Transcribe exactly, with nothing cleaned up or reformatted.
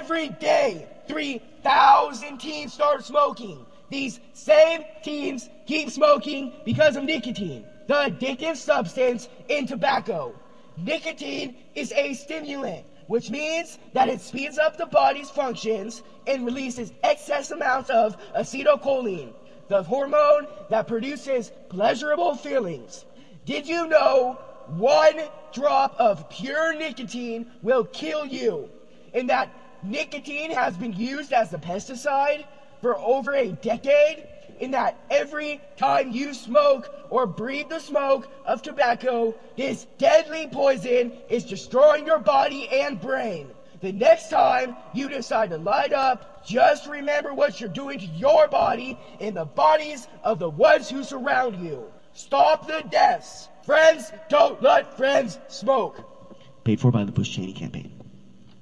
every day three thousand teens start smoking. These same teens keep smoking because of nicotine, the addictive substance in tobacco. Nicotine is a stimulant, which means that it speeds up the body's functions and releases excess amounts of acetylcholine, the hormone that produces pleasurable feelings. Did you know one drop of pure nicotine will kill you, and that nicotine has been used as a pesticide for over a decade, and that every time you smoke or breathe the smoke of tobacco, this deadly poison is destroying your body and brain? The next time you decide to light up, just remember what you're doing to your body and the bodies of the ones who surround you. Stop the deaths. Friends, don't let friends smoke. Paid for by the Bush Cheney campaign.